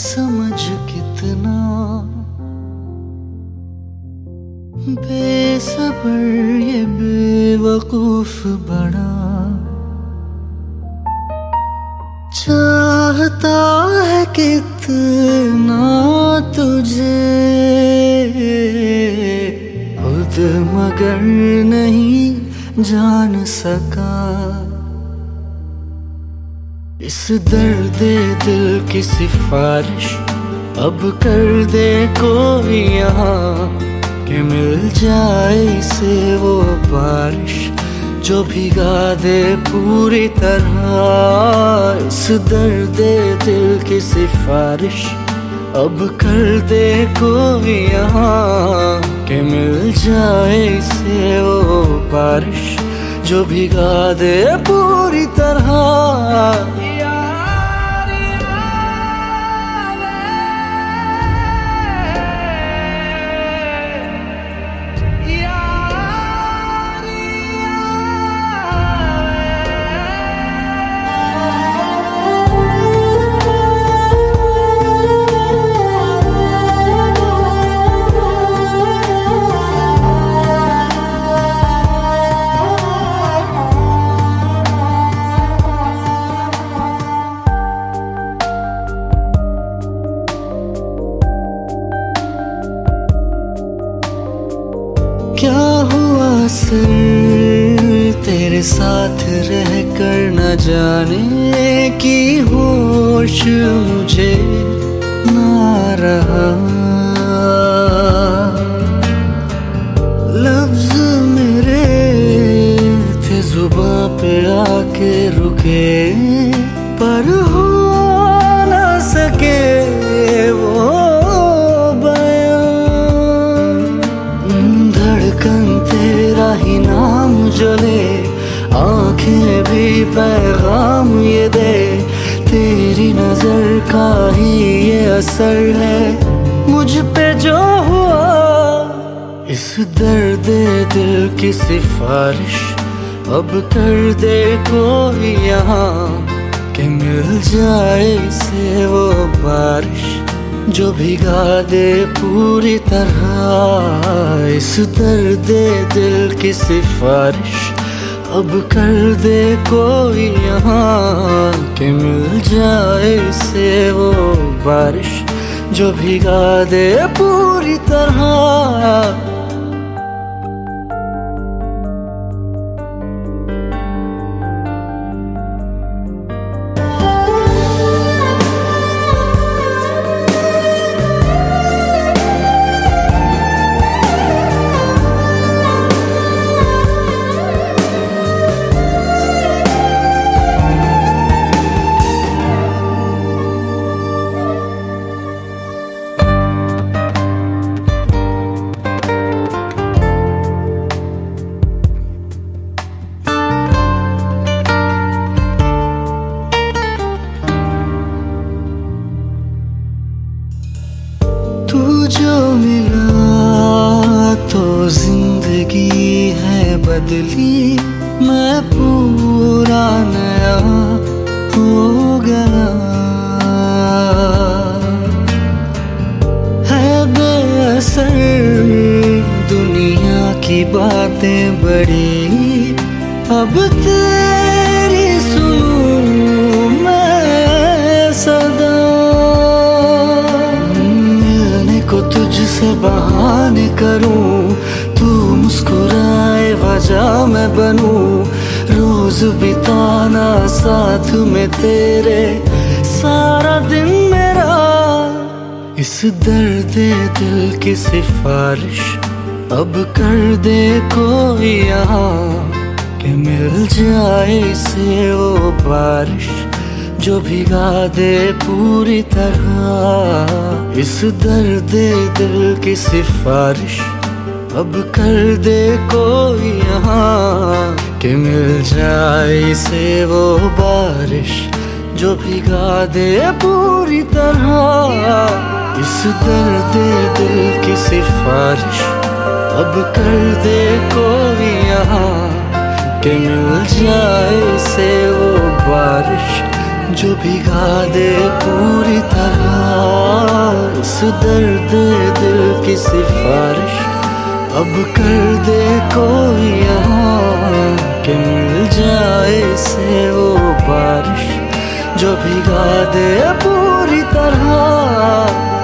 समझ कितना बेसब्र ये बेवकूफ बड़ा चाहता है कितना तुझे खुद मगर नहीं जान सका। इस दर्द दिल की सिफारिश अब कर दे कोई यहाँ कि मिल जाए इसे वो बारिश जो भिगा दे पूरी तरह। इस दर्द दिल की सिफारिश अब कर दे कोई यहाँ कि मिल जाए इसे वो बारिश जो भिगा दे पूरी तरह। क्या हुआ सर तेरे साथ रह कर न जाने की होश मुझे ना रहा। लफ्ज मेरे थे जुबां पे आके रुके पर हो ना सके वो तेरा ही नाम जले आंखें भी पैगाम ये दे तेरी नजर का ही ये असर है मुझ पे जो हुआ। इस दर्द दिल की सिफारिश अब कर दे कोई यहाँ कि मिल जाए इसे वो बारिश जो भिगा दे पूरी तरह। इस दर्द दिल की सिफारिश अब कर दे कोई यहाँ कि मिल जाए इसे वो बारिश जो भिगा दे पूरी तरह। तू जो मिला तो जिंदगी है बदली मैं पूरा नया हो गया। है बेअसर दुनिया की बातें बड़ी अब तेरी सुनूं मैं सदा। को तुझसे बहाने करूं तू मुस्कुराए वजह मैं बनूं रोज बिताना साथ में तेरे सारा दिन मेरा। इस दर्द दिल की सिफारिश अब कर दे कोई यहाँ कि मिल जाए इसे वो बारिश जो भिगा दे पूरी तरह। इस दर्द दिल की सिफारिश अब कर दे कोई यहाँ कि मिल जाए इसे वो बारिश जो भिगा दे पूरी तरह। इस दर्द दिल की सिफारिश अब कर दे कोई यहाँ कि मिल जाए इसे वो बारिश जो भिगा दे पूरी तरह इस दर्द दिल की सिफारिश। अब कर दे कोई यहाँ कि मिल जाए से वो बारिश, जो भिगा दे पूरी तरह